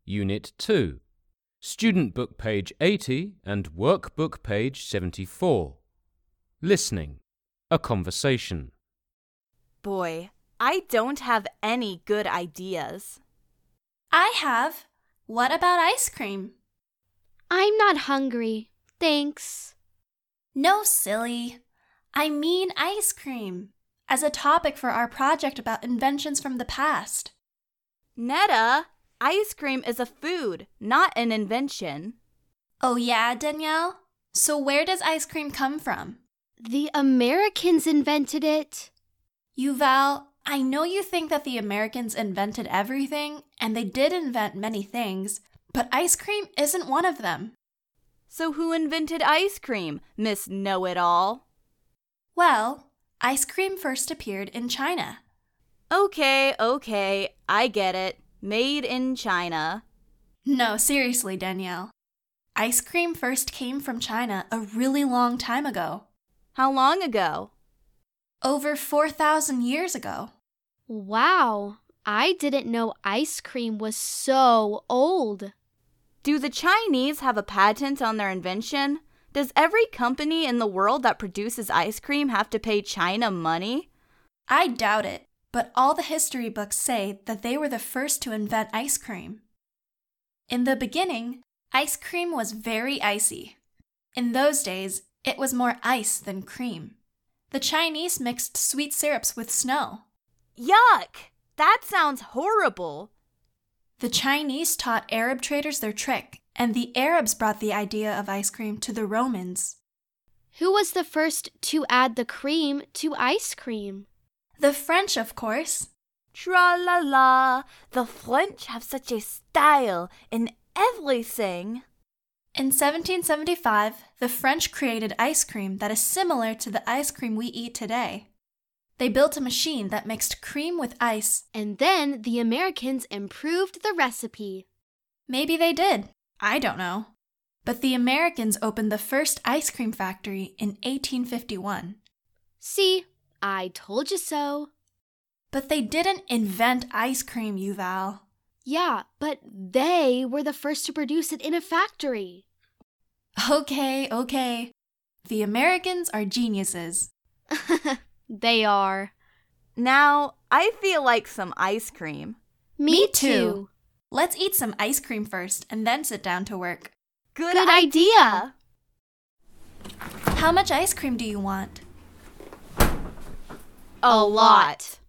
Unit 2, Student Book page 80 and Workbook page 74. Listening. A conversation. Boy, I don't have any good ideas. I have. What about ice cream? I'm not hungry, thanks. No, silly. I mean ice cream, as a topic for our project about inventions from the past. Netta, ice cream is a food, not an invention. Oh yeah, Danielle? So where does ice cream come from? The Americans invented it. Yuval, I know you think that the Americans invented everything, and they did invent many things, but ice cream isn't one of them. So who invented ice cream, Miss Know-It-All? Well, ice cream first appeared in China. Okay, I get it. Made in China. No, seriously, Danielle. Ice cream first came from China a really long time ago. How long ago? Over 4,000 years ago. Wow, I didn't know ice cream was so old. Do the Chinese have a patent on their invention? Does every company in the world that produces ice cream have to pay China money? I doubt it, but all the history books say that they were the first to invent ice cream. In the beginning, ice cream was very icy. In those days, it was more ice than cream. The Chinese mixed sweet syrups with snow. Yuck! That sounds horrible. The Chinese taught Arab traders their trick, and the Arabs brought the idea of ice cream to the Romans. Who was the first to add the cream to ice cream? The French, of course. Tra-la-la, the French have such a style in everything. In 1775, the French created ice cream that is similar to the ice cream we eat today. They built a machine that mixed cream with ice. And then the Americans improved the recipe. Maybe they did. I don't know. But the Americans opened the first ice cream factory in 1851. See, I told you so. But they didn't invent ice cream, Yuval. Yeah, but they were the first to produce it in a factory. Okay. The Americans are geniuses. They are. Now, I feel like some ice cream. Me too. Let's eat some ice cream first and then sit down to work. Good idea. How much ice cream do you want? A lot.